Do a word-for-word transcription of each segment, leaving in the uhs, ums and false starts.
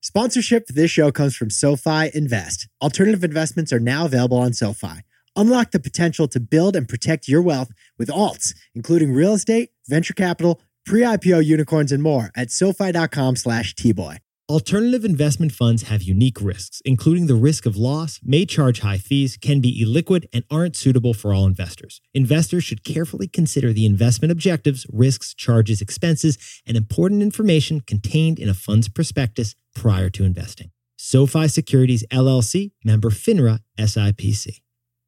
Sponsorship for this show comes from SoFi Invest. Alternative investments are now available on SoFi. Unlock the potential to build and protect your wealth with alts, including real estate, venture capital, pre-I P O unicorns, and more at SoFi.com slash T-Boy. Alternative investment funds have unique risks, including the risk of loss, may charge high fees, can be illiquid, and aren't suitable for all investors. Investors should carefully consider the investment objectives, risks, charges, expenses, and important information contained in a fund's prospectus prior to investing. SoFi Securities, L L C, member FINRA, S I P C.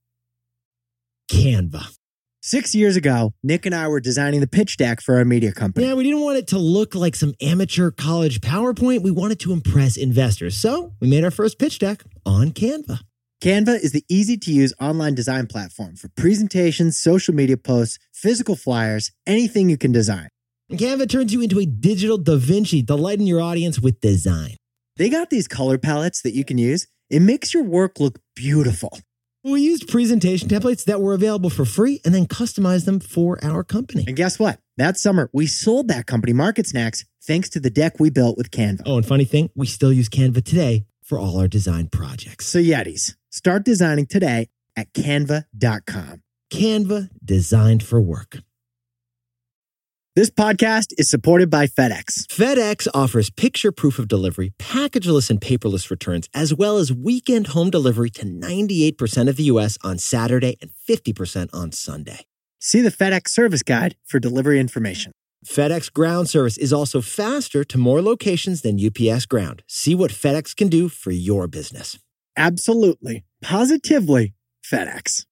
Canva. Six years ago, Nick and I were designing the pitch deck for our media company. Yeah, we didn't want it to look like some amateur college PowerPoint. We wanted to impress investors. So we made our first pitch deck on Canva. Canva is the easy-to-use online design platform for presentations, social media posts, physical flyers, anything you can design. And Canva turns you into a digital Da Vinci, delighting your audience with design. They got these color palettes that you can use. It makes your work look beautiful. We used presentation templates that were available for free and then customized them for our company. And guess what? That summer, we sold that company Market Snacks thanks to the deck we built with Canva. Oh, and funny thing, we still use Canva today for all our design projects. So Yetis, start designing today at canva dot com. Canva, designed for work. This podcast is supported by FedEx. FedEx offers picture proof of delivery, packageless and paperless returns, as well as weekend home delivery to ninety-eight percent of the U S on Saturday and fifty percent on Sunday. See the FedEx service guide for delivery information. FedEx Ground service is also faster to more locations than U P S Ground. See what FedEx can do for your business. Absolutely, positively FedEx.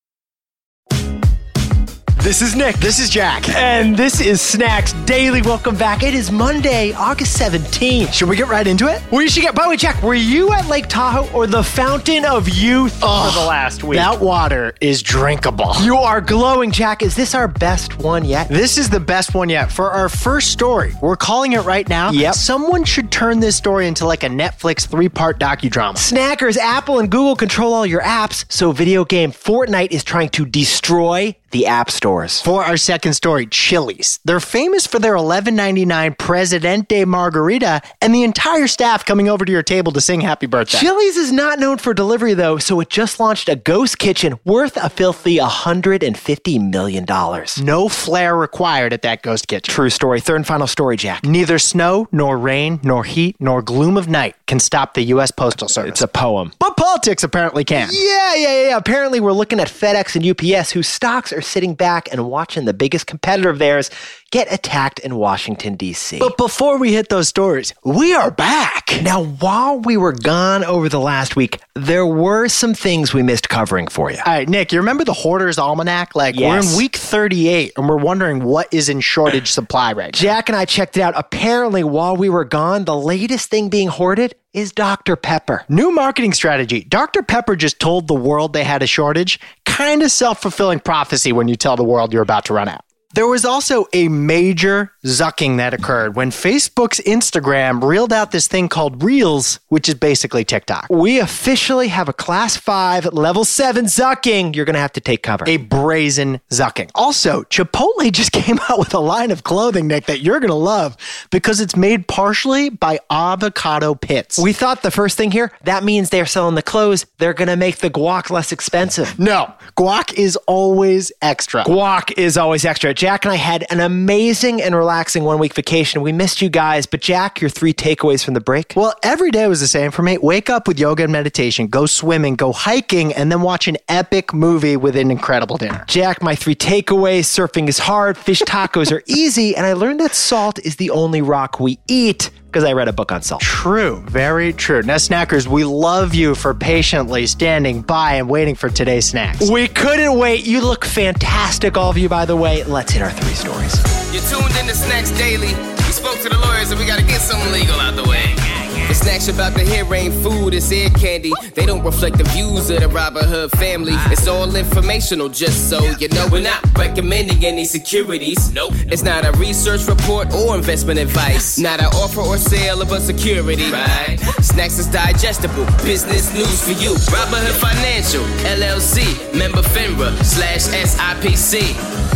This is Nick. This is Jack. And this is Snacks Daily. Welcome back. It is Monday, August seventeenth. Should we get right into it? We should get... By the way, Jack, were you at Lake Tahoe or the Fountain of Youth oh, for the last week? That water is drinkable. You are glowing, Jack. Is this our best one yet? This is the best one yet. For our first story, we're calling it right now. Yep. Someone should turn this story into like a Netflix three-part docudrama. Snackers, Apple and Google control all your apps, so video game Fortnite is trying to destroy the app stores. For our second story, Chili's. They're famous for their eleven ninety-nine Presidente Margarita and the entire staff coming over to your table to sing happy birthday. Chili's is not known for delivery though, so it just launched a ghost kitchen worth a filthy one hundred fifty million dollars. No flair required at that ghost kitchen. True story. Third and final story, Jack. Neither snow, nor rain, nor heat, nor gloom of night can stop the U S Postal Service. It's a poem. But politics apparently can. Yeah, yeah, yeah. Apparently we're looking at FedEx and U P S, whose stocks are sitting back and watching the biggest competitor of theirs get attacked in Washington, D C. But before we hit those stories, we are back. Now, while we were gone over the last week, there were some things we missed covering for you. All right, Nick, you remember the Hoarder's Almanac? Like, yes. We're in week thirty-eight, and we're wondering what is in shortage supply right now. Jack and I checked it out. Apparently, while we were gone, the latest thing being hoarded is Doctor Pepper. New marketing strategy. Doctor Pepper just told the world they had a shortage. Kind of self-fulfilling prophecy when you tell the world you're about to run out. There was also a major zucking that occurred when Facebook's Instagram reeled out this thing called Reels, which is basically TikTok. We officially have a class five, level seven zucking. You're going to have to take cover. A brazen zucking. Also, Chipotle just came out with a line of clothing, Nick, that you're going to love because it's made partially by avocado pits. We thought the first thing here, that means they're selling the clothes. They're going to make the guac less expensive. No, guac is always extra. Guac is always extra. Jack and I had an amazing and relaxing one-week vacation. We missed you guys, but Jack, your three takeaways from the break? Well, every day was the same for me. Wake up with yoga and meditation, go swimming, go hiking, and then watch an epic movie with an incredible dinner. Jack, my three takeaways: surfing is hard, fish tacos are easy, and I learned that salt is the only rock we eat. Because I read a book on salt. True. Very true. Now, snackers, we love you for patiently standing by and waiting for today's snacks. We couldn't wait. You look fantastic, all of you, by the way. Let's hit our three stories. You're tuned in to Snacks Daily. We spoke to the lawyers and we got to get something legal out the way. The snacks about to hear ain't food, it's ear candy. They don't reflect the views of the Robin Hood family. It's all informational, just so you know. We're not recommending any securities. Nope. It's not a research report or investment advice. Not an offer or sale of a security. Right. Snacks is digestible. Business news for you. Robin Hood Financial, L L C, member FINRA, slash S I P C.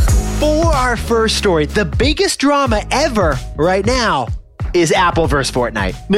For our first story, the biggest drama ever right now is Apple versus Fortnite. Nick,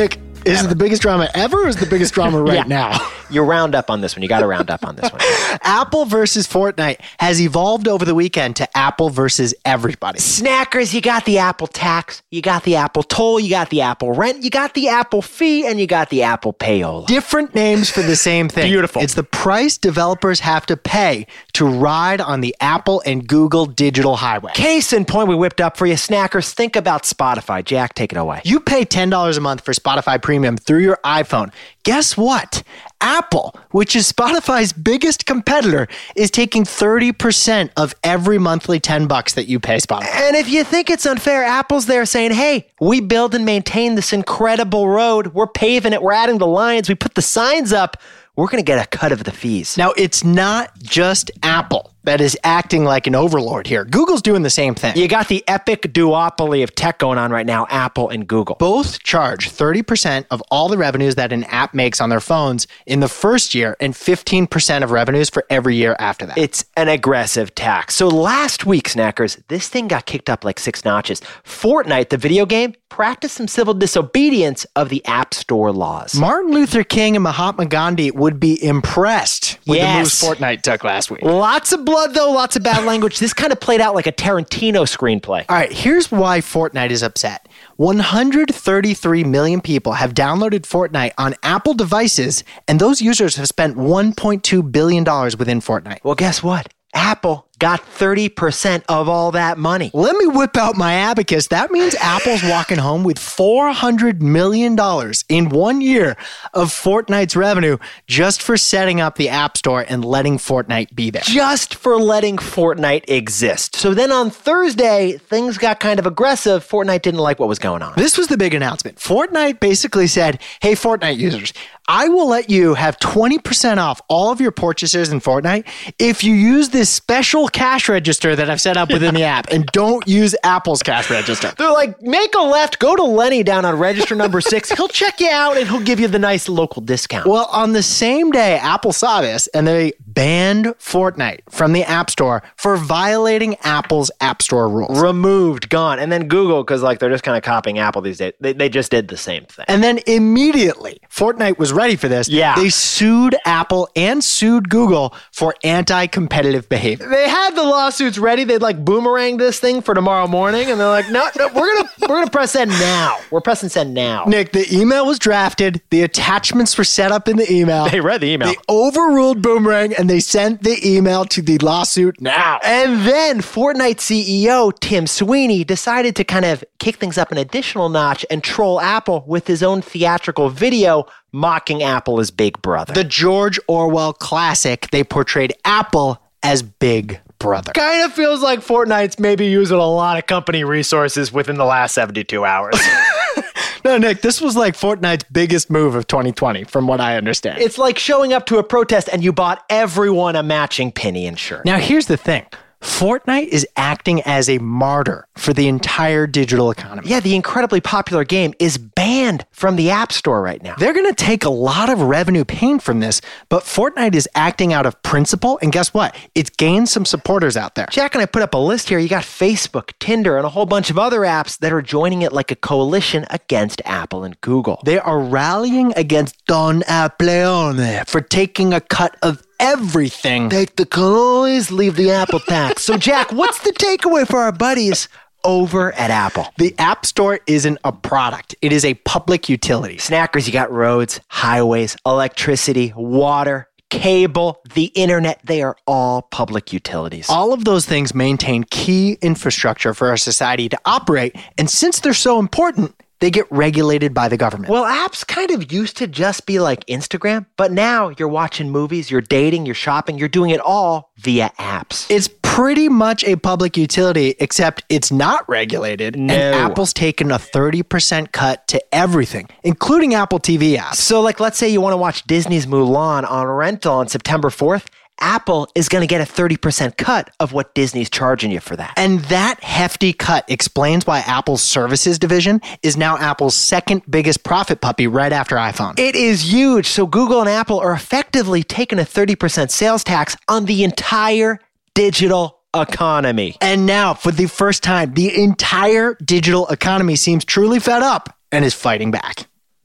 Is ever. it the biggest drama ever or is it the biggest drama right Yeah. now? You round up on this one. You got to round up on this one. Apple versus Fortnite has evolved over the weekend to Apple versus everybody. Snackers, you got the Apple tax, you got the Apple toll, you got the Apple rent, you got the Apple fee, and you got the Apple payola. Different names for the same thing. Beautiful. It's the price developers have to pay to ride on the Apple and Google digital highway. Case in point, we whipped up for you. Snackers, think about Spotify. Jack, take it away. You pay ten dollars a month for Spotify Premium through your iPhone. Guess what? Apple, which is Spotify's biggest competitor, is taking thirty percent of every monthly ten bucks that you pay Spotify. And if you think it's unfair, Apple's there saying, hey, we build and maintain this incredible road. We're paving it. We're adding the lines. We put the signs up. We're going to get a cut of the fees. Now, it's not just Apple that is acting like an overlord here. Google's doing the same thing. You got the epic duopoly of tech going on right now, Apple and Google. Both charge thirty percent of all the revenues that an app makes on their phones in the first year and fifteen percent of revenues for every year after that. It's an aggressive tax. So last week, Snackers, this thing got kicked up like six notches. Fortnite, the video game, practiced some civil disobedience of the App Store laws. Martin Luther King and Mahatma Gandhi would be impressed with Yes. the moves Fortnite took last week. Lots of blood, though, lots of bad language. This kind of played out like a Tarantino screenplay. All right, here's why Fortnite is upset. one hundred thirty-three million people have downloaded Fortnite on Apple devices, and those users have spent one point two billion dollars within Fortnite. Well, guess what? Apple got thirty percent of all that money. Let me whip out my abacus. That means Apple's walking home with four hundred million dollars in one year of Fortnite's revenue just for setting up the App Store and letting Fortnite be there. Just for letting Fortnite exist. So then on Thursday, things got kind of aggressive. Fortnite didn't like what was going on. This was the big announcement. Fortnite basically said, hey, Fortnite users, I will let you have twenty percent off all of your purchases in Fortnite if you use this special cash register that I've set up within the app and don't use Apple's cash register. They're like, make a left, go to Lenny down on register number six. He'll check you out and he'll give you the nice local discount. Well, on the same day, Apple saw this and they banned Fortnite from the App Store for violating Apple's App Store rules. Removed, gone. And then Google, because like they're just kind of copying Apple these days, they, they just did the same thing. And then immediately, Fortnite was ready for this. Yeah. They sued Apple and sued Google for anti-competitive behavior. They had the lawsuits ready. They'd like boomerang this thing for tomorrow morning, and they're like, no, no, we're gonna we're gonna press send now. We're pressing send now. Nick, the email was drafted. The attachments were set up in the email. They read the email. They overruled Boomerang and they sent the email to the lawsuit now. And then Fortnite C E O Tim Sweeney decided to kind of kick things up an additional notch and troll Apple with his own theatrical video mocking Apple as Big Brother. The George Orwell classic, they portrayed Apple as Big Brother. Kind of feels like Fortnite's maybe using a lot of company resources within the last seventy-two hours. No, Nick, this was like Fortnite's biggest move of twenty twenty, from what I understand. It's like showing up to a protest and you bought everyone a matching penny and shirt. Now, here's the thing. Fortnite is acting as a martyr for the entire digital economy. Yeah, the incredibly popular game is banned from the App Store right now. They're going to take a lot of revenue pain from this, but Fortnite is acting out of principle, and guess what? It's gained some supporters out there. Jack and I put up a list here. You got Facebook, Tinder, and a whole bunch of other apps that are joining it like a coalition against Apple and Google. They are rallying against Don Appleone for taking a cut of everything. They can always leave the Apple tax. So, Jack, what's the takeaway for our buddies over at Apple? The App Store isn't a product. It is a public utility. Snackers, you got roads, highways, electricity, water, cable, the internet. They are all public utilities. All of those things maintain key infrastructure for our society to operate, and since they're so important, they get regulated by the government. Well, apps kind of used to just be like Instagram, but now you're watching movies, you're dating, you're shopping, you're doing it all via apps. It's pretty much a public utility, except it's not regulated. No. And Apple's taken a thirty percent cut to everything, including Apple T V apps. So, like, let's say you want to watch Disney's Mulan on rental on September fourth. Apple is going to get a thirty percent cut of what Disney's charging you for that. And that hefty cut explains why Apple's services division is now Apple's second biggest profit puppy right after iPhone. It is huge. So Google and Apple are effectively taking a thirty percent sales tax on the entire digital economy. And now, for the first time, the entire digital economy seems truly fed up and is fighting back.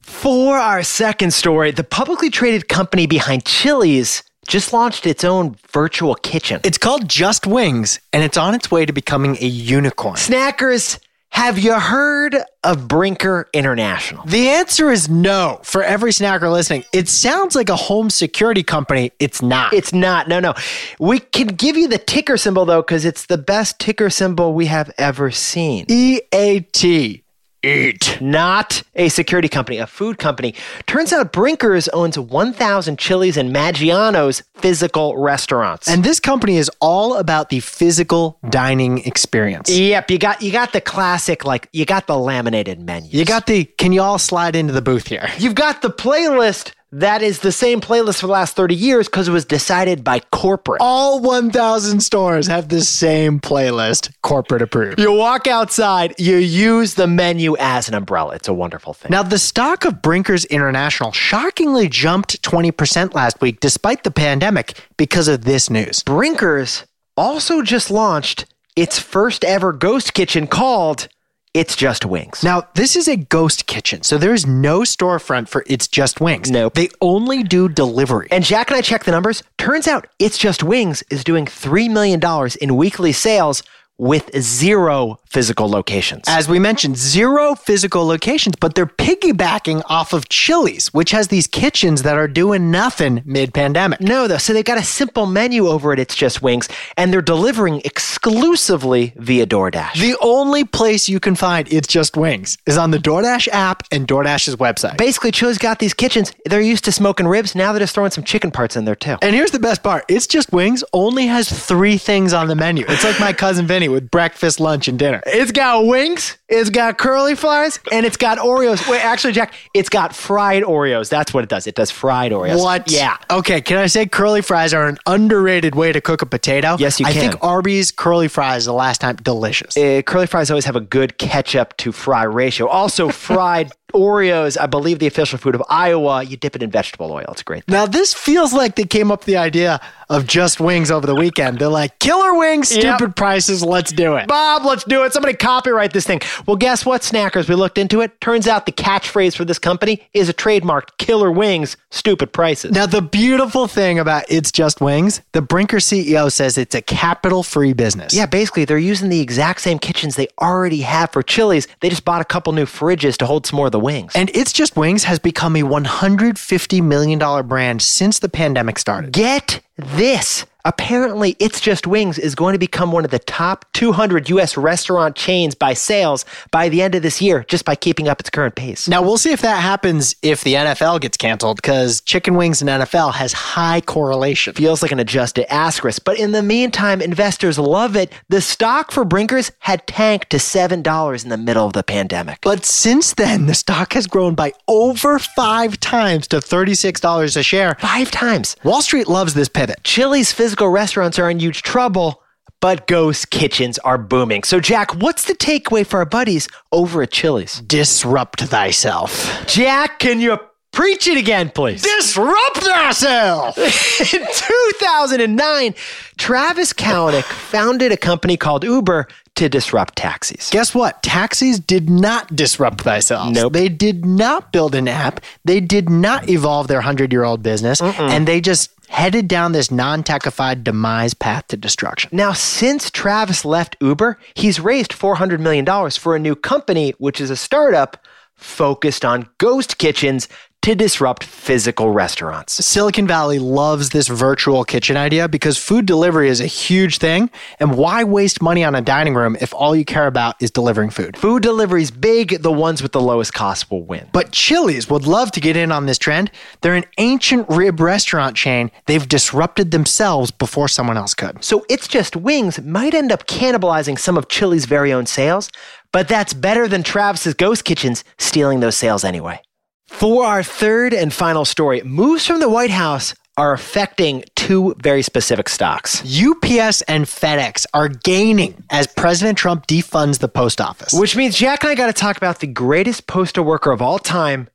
For our second story, the publicly traded company behind Chili's just launched its own virtual kitchen. It's called Just Wings, and it's on its way to becoming a unicorn. Snackers, have you heard of Brinker International? The answer is no. For every snacker listening, it sounds like a home security company. It's not. It's not. No, no. We can give you the ticker symbol, though, because it's the best ticker symbol we have ever seen. E A T. Eat. Not a security company, a food company. Turns out Brinker's owns one thousand Chili's and Maggiano's physical restaurants. And this company is all about the physical dining experience. Yep, you got you got the classic, like, you got the laminated menus. You got the, can you all slide into the booth here? You've got the playlist that is the same playlist for the last thirty years because it was decided by corporate. All one thousand stores have the same playlist, corporate approved. You walk outside, you use the menu as an umbrella. It's a wonderful thing. Now, the stock of Brinker's International shockingly jumped twenty percent last week despite the pandemic because of this news. Brinker's also just launched its first ever ghost kitchen called It's Just Wings. Now, this is a ghost kitchen, so there is no storefront for It's Just Wings. Nope. They only do delivery. And Jack and I checked the numbers. Turns out It's Just Wings is doing three million dollars in weekly sales with zero physical locations. As we mentioned, zero physical locations, but they're piggybacking off of Chili's, which has these kitchens that are doing nothing mid-pandemic. No, though. So they've got a simple menu over at It's Just Wings, and they're delivering exclusively via DoorDash. The only place you can find It's Just Wings is on the DoorDash app and DoorDash's website. Basically, Chili's got these kitchens. They're used to smoking ribs. Now they're just throwing some chicken parts in there, too. And here's the best part. It's Just Wings only has three things on the menu. It's like my cousin Vinny with breakfast, lunch, and dinner. It's got wings, it's got curly fries, and it's got Oreos. Wait, actually, Jack, it's got fried Oreos. That's what it does. It does fried Oreos. What? Yeah. Okay, can I say curly fries are an underrated way to cook a potato? Yes, you I can. think Arby's curly fries the last time, delicious. Uh, curly fries always have a good ketchup to fry ratio. Also, fried Oreos, I believe the official food of Iowa, you dip it in vegetable oil. It's great. Now, this feels like they came up with the idea of Just Wings over the weekend. They're like, killer wings, stupid Yep. prices, let's do it. Bob, let's do it. Somebody copyright this thing. Well, guess what, snackers? We looked into it. Turns out the catchphrase for this company is a trademarked killer wings, stupid prices. Now, the beautiful thing about It's Just Wings, the Brinker C E O says it's a capital-free business. Yeah, basically, they're using the exact same kitchens they already have for Chili's. They just bought a couple new fridges to hold some more of the wings. And It's Just Wings has become a one hundred fifty million dollars brand since the pandemic started. Get this. Apparently, It's Just Wings is going to become one of the top two hundred U S restaurant chains by sales by the end of this year, just by keeping up its current pace. Now, we'll see if that happens if the N F L gets canceled, because chicken wings and N F L has high correlation. Feels like an adjusted asterisk. But in the meantime, investors love it. The stock for Brinker's had tanked to seven dollars in the middle of the pandemic. But since then, the stock has grown by over five times to thirty-six dollars a share. Five times. Wall Street loves this pivot. Chili's physical restaurants are in huge trouble, but ghost kitchens are booming. So, Jack, what's the takeaway for our buddies over at Chili's? Disrupt thyself. Jack, can you preach it again, please? Disrupt thyself! In two thousand nine, Travis Kalanick founded a company called Uber to disrupt taxis. Guess what? Taxis did not disrupt themselves. Nope. They did not build an app. They did not evolve their hundred-year-old business. Mm-mm. And they just headed down this non-techified demise path to destruction. Now, since Travis left Uber, he's raised four hundred million dollars for a new company, which is a startup focused on ghost kitchens to disrupt physical restaurants. Silicon Valley loves this virtual kitchen idea because food delivery is a huge thing. And why waste money on a dining room if all you care about is delivering food? Food delivery's big. The ones with the lowest cost will win. But Chili's would love to get in on this trend. They're an ancient rib restaurant chain. They've disrupted themselves before someone else could. So It's Just Wings might end up cannibalizing some of Chili's very own sales, but that's better than Travis's ghost kitchens stealing those sales anyway. For our third and final story, moves from the White House are affecting two very specific stocks. U P S and FedEx are gaining as President Trump defunds the post office. Which means Jack and I got to talk about the greatest postal worker of all time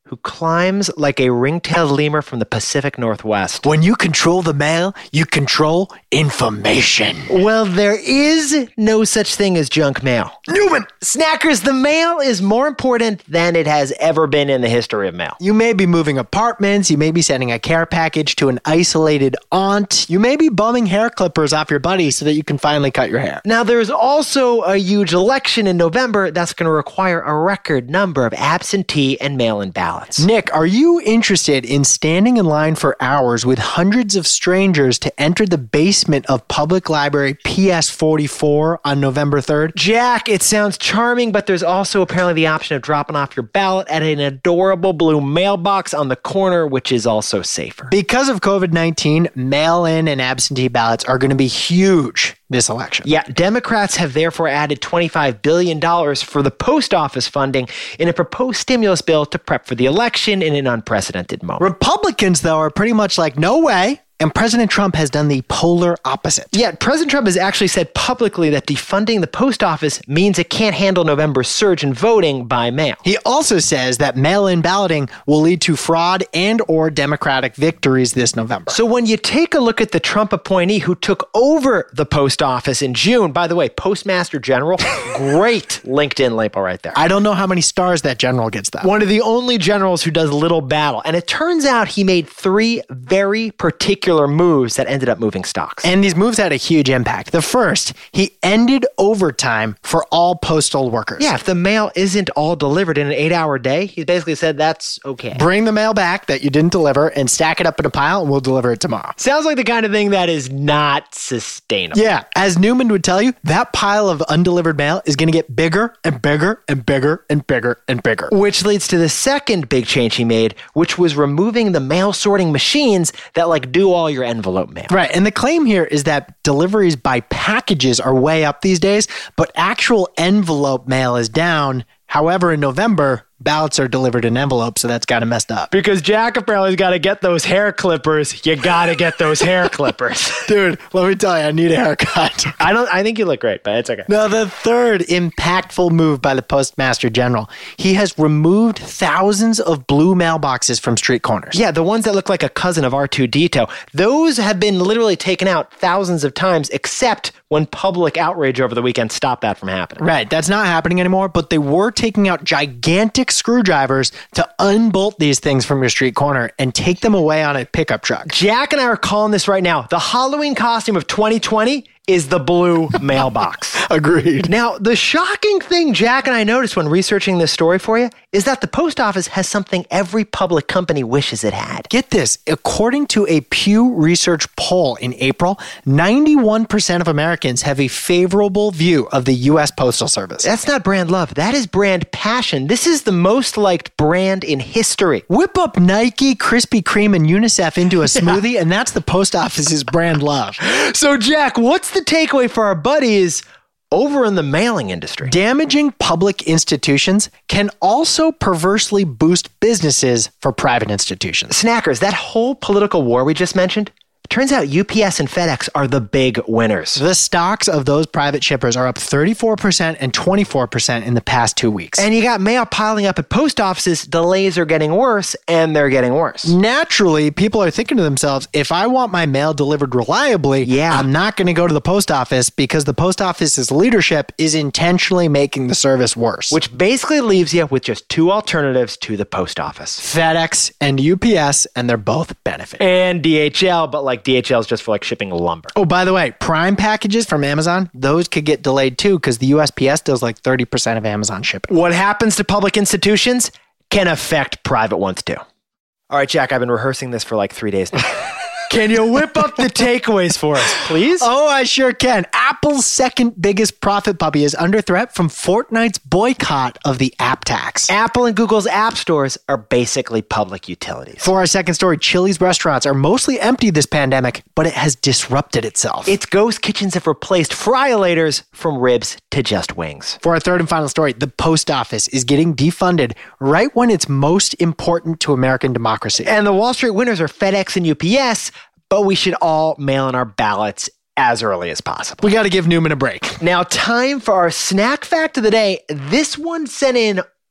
who climbs like a ring-tailed lemur from the Pacific Northwest. When you control the mail, you control information. Well, there is no such thing as junk mail. Newman! Snackers, the mail is more important than it has ever been in the history of mail. You may be moving apartments, you may be sending a care package to an isolated aunt, you may be bumming hair clippers off your buddy so that you can finally cut your hair. Now, there's also a huge election in November that's going to require a record number of absentee and mail-in ballots. Nick, are you interested in standing in line for hours with hundreds of strangers to enter the basement of Public Library P S forty-four on November third? Jack, it sounds charming, but there's also apparently the option of dropping off your ballot at an adorable blue mailbox on the corner, which is also safer. Because of covid nineteen, mail-in and absentee ballots are going to be huge this election. Yeah, Democrats have therefore added twenty-five billion dollars for the post office funding in a proposed stimulus bill to prep for the election in an unprecedented moment. Republicans, though, are pretty much like, no way. And President Trump has done the polar opposite. Yeah, President Trump has actually said publicly that defunding the post office means it can't handle November's surge in voting by mail. He also says that mail-in balloting will lead to fraud and or Democratic victories this November. So when you take a look at the Trump appointee who took over the post office in June, by the way, Postmaster General, great LinkedIn label right there. I don't know how many stars that general gets, though. One of the only generals who does little battle. And it turns out he made three very particular moves that ended up moving stocks. And these moves had a huge impact. The first, he ended overtime for all postal workers. Yeah, if the mail isn't all delivered in an eight-hour day, he basically said that's okay. Bring the mail back that you didn't deliver and stack it up in a pile and we'll deliver it tomorrow. Sounds like the kind of thing that is not sustainable. Yeah, as Newman would tell you, that pile of undelivered mail is going to get bigger and bigger and bigger and bigger and bigger. Which leads to the second big change he made, which was removing the mail sorting machines that like do all your envelope mail. Right. And the claim here is that deliveries by packages are way up these days, but actual envelope mail is down. However, in November, ballots are delivered in envelopes, so that's kind of messed up. Because Jack apparently's got to get those hair clippers. You got to get those hair clippers. Dude, let me tell you, I need a haircut. I don't. I think you look great, but it's okay. Now, the third impactful move by the Postmaster General, he has removed thousands of blue mailboxes from street corners. Yeah, the ones that look like a cousin of R two D two. Those have been literally taken out thousands of times, except when public outrage over the weekend stopped that from happening. Right, that's not happening anymore, but they were taking out gigantic screwdrivers to unbolt these things from your street corner and take them away on a pickup truck. Jack and I are calling this right now. The Halloween costume of twenty twenty is the blue mailbox. Agreed. Now, the shocking thing Jack and I noticed when researching this story for you is that the post office has something every public company wishes it had. Get this. According to a Pew Research poll in April, ninety-one percent of Americans have a favorable view of the U S Postal Service. That's not brand love. That is brand passion. This is the most liked brand in history. Whip up Nike, Krispy Kreme, and UNICEF into a smoothie, yeah. And that's the post office's brand love. So, Jack, what's the takeaway for our buddies over in the mailing industry? Damaging public institutions can also perversely boost businesses for private institutions. Snackers, that whole political war we just mentioned, turns out U P S and FedEx are the big winners. The stocks of those private shippers are up thirty-four percent and twenty-four percent in the past two weeks. And you got mail piling up at post offices, delays are getting worse, and they're getting worse. Naturally, people are thinking to themselves, if I want my mail delivered reliably, yeah. I'm not going to go to the post office because the post office's leadership is intentionally making the service worse. Which basically leaves you with just two alternatives to the post office. FedEx and U P S, and they're both benefiting. And D H L, but like D H L is just for like shipping lumber. Oh, by the way, Prime packages from Amazon, those could get delayed too because the U S P S does like thirty percent of Amazon shipping. What happens to public institutions can affect private ones too. All right, Jack, I've been rehearsing this for like three days now. Can you whip up the takeaways for us, please? Oh, I sure can. Apple's second biggest profit puppy is under threat from Fortnite's boycott of the app tax. Apple and Google's app stores are basically public utilities. For our second story, Chili's restaurants are mostly empty this pandemic, but it has disrupted itself. Its ghost kitchens have replaced friolators from ribs to just wings. For our third and final story, the post office is getting defunded right when it's most important to American democracy. And the Wall Street winners are FedEx and U P S, but we should all mail in our ballots as early as possible. We got to give Newman a break. Now, time for our snack fact of the day. This one sent in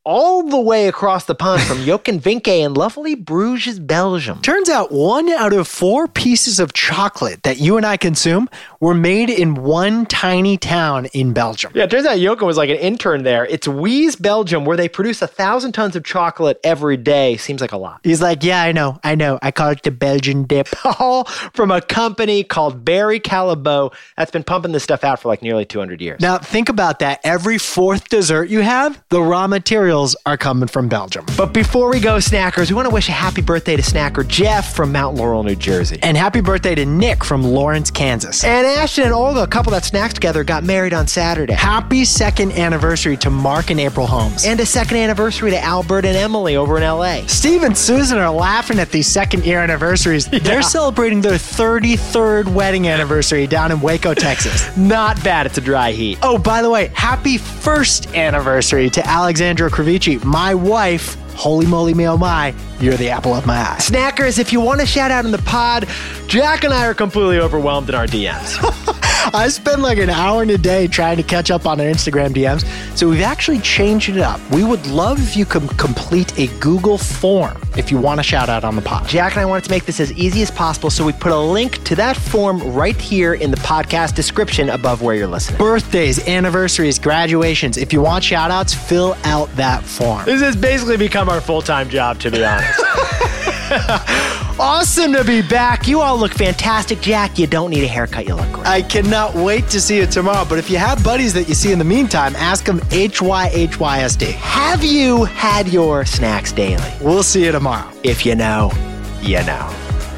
all the way across the pond from Jock and Vinke in lovely Bruges, Belgium. Turns out one out of four pieces of chocolate that you and I consume were made in one tiny town in Belgium. Yeah, it turns out Jokke was like an intern there. It's Wies, Belgium, where they produce a thousand tons of chocolate every day. Seems like a lot. He's like, yeah, I know, I know. I call it the Belgian dip. All from a company called Barry Callebaut that's been pumping this stuff out for like nearly two hundred years. Now, think about that. Every fourth dessert you have, the raw materials are coming from Belgium. But before we go, snackers, we want to wish a happy birthday to snacker Jeff from Mount Laurel, New Jersey. And happy birthday to Nick from Lawrence, Kansas. And Ashton and Olga, a couple that snacks together, got married on Saturday. Happy second anniversary to Mark and April Holmes. And a second anniversary to Albert and Emily over in L A. Steve and Susan are laughing at these second year anniversaries. Yeah. They're celebrating their thirty-third wedding anniversary down in Waco, Texas. Not bad. It's a dry heat. Oh, by the way, happy first anniversary to Alexandra Kravici, my wife. Holy moly, me oh my, you're the apple of my eye. Snackers, if you want to shout out in the pod, Jack and I are completely overwhelmed in our D Ms. I spend like an hour in a day trying to catch up on our Instagram D Ms, so we've actually changed it up. We would love if you could complete a Google form if you want to shout out on the pod. Jack and I wanted to make this as easy as possible, so we put a link to that form right here in the podcast description above where you're listening. Birthdays, anniversaries, graduations. If you want shout outs, fill out that form. This has basically become our full-time job, to be honest. Awesome to be back. You all look fantastic. Jack, you don't need a haircut. You look great. I cannot wait to see you tomorrow. But if you have buddies that you see in the meantime, ask them H Y H Y S D. Have you had your snacks daily? We'll see you tomorrow. If you know, you know.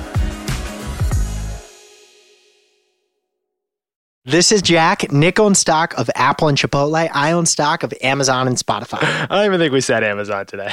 This is Jack. Nick owns stock of Apple and Chipotle. I own stock of Amazon and Spotify. I don't even think we said Amazon today.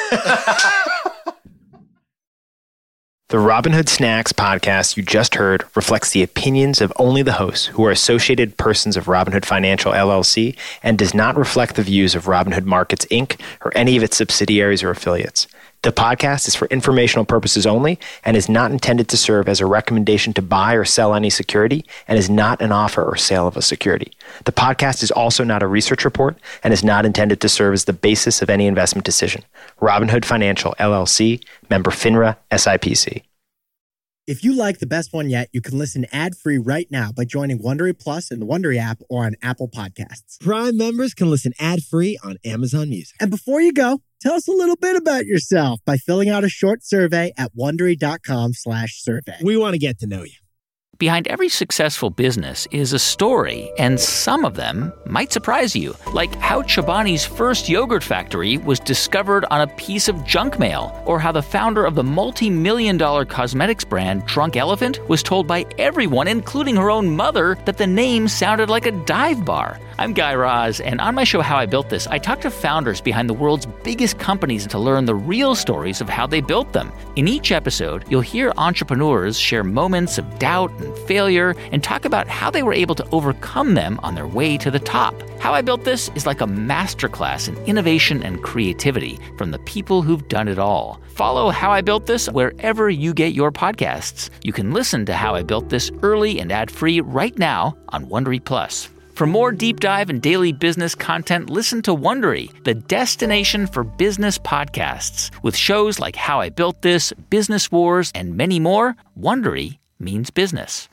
The Robinhood Snacks podcast you just heard reflects the opinions of only the hosts who are associated persons of Robinhood Financial, L L C, and does not reflect the views of Robinhood Markets, Incorporated, or any of its subsidiaries or affiliates. The podcast is for informational purposes only and is not intended to serve as a recommendation to buy or sell any security and is not an offer or sale of a security. The podcast is also not a research report and is not intended to serve as the basis of any investment decision. Robinhood Financial, L L C, member FINRA, S I P C. If you like the best one yet, you can listen ad-free right now by joining Wondery Plus in the Wondery app or on Apple Podcasts. Prime members can listen ad-free on Amazon Music. And before you go, tell us a little bit about yourself by filling out a short survey at Wondery.com slash survey. We want to get to know you. Behind every successful business is a story, and some of them might surprise you, like how Chobani's first yogurt factory was discovered on a piece of junk mail, or how the founder of the multi-million dollar cosmetics brand Drunk Elephant was told by everyone, including her own mother, that the name sounded like a dive bar. I'm Guy Raz, and on my show How I Built This, I talk to founders behind the world's biggest companies to learn the real stories of how they built them. In each episode, you'll hear entrepreneurs share moments of doubt and failure and talk about how they were able to overcome them on their way to the top. How I Built This is like a masterclass in innovation and creativity from the people who've done it all. Follow How I Built This wherever you get your podcasts. You can listen to How I Built This early and ad-free right now on Wondery Plus. For more deep dive and daily business content, listen to Wondery, the destination for business podcasts. With shows like How I Built This, Business Wars, and many more, Wondery means business.